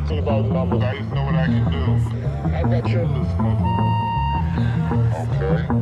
nothing about numbers. I just know what I can do. How about your list, mother? Okay.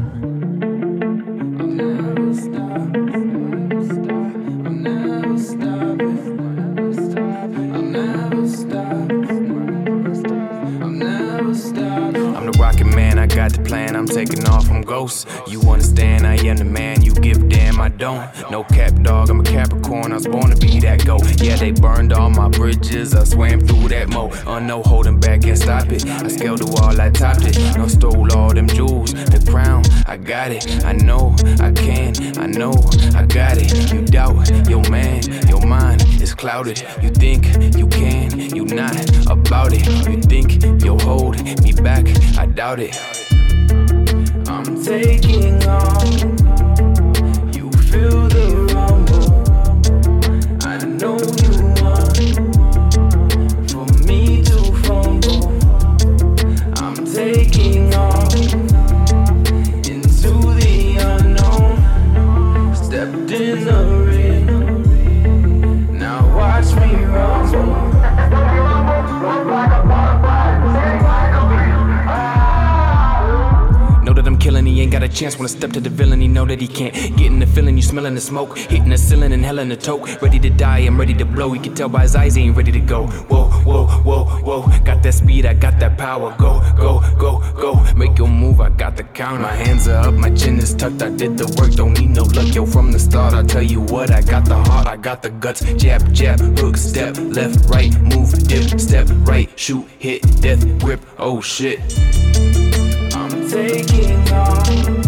I'm the rocket man, I got the plan, I'm taking off from ghosts. You understand, I am the man, you give a damn, I don't. No cap dog, I'm a Capricorn, I was born to be that goat. Yeah, they burned all my bridges, I swam through that moat. No holding back, can't stop it. I scaled the wall, I topped it. No stole all them jewels, the crown, I got it. I know, I can, I know, I got it. You doubt, your man, your mind is clouded. You think you can, you not about it. You think you'll hold me back, I doubt it. I'm taking off. You feel the rumble. I know you want for me to fumble. I'm taking off into the unknown. Stepped in the ring. Now watch me rumble. Know that I'm killing, he ain't got a chance. When I step to the villain, he know that he can't. Getting the feeling, you smelling the smoke. Hitting the ceiling and hell in the toke. Ready to die, I'm ready to blow. You can tell by his eyes, he ain't ready to go. Whoa, whoa, whoa, whoa. Got that speed, I got that power. Go, go, go, go. Make your move, I got the count. My hands are up, my chin is tucked. I did the work, don't need no luck. Yo, from the start, I'll tell you what. I got the heart, I got the guts. Jab, jab, hook, step, left, right, move, dip, step, right, shoot, hit, death, grip. Oh shit. I'm taking off.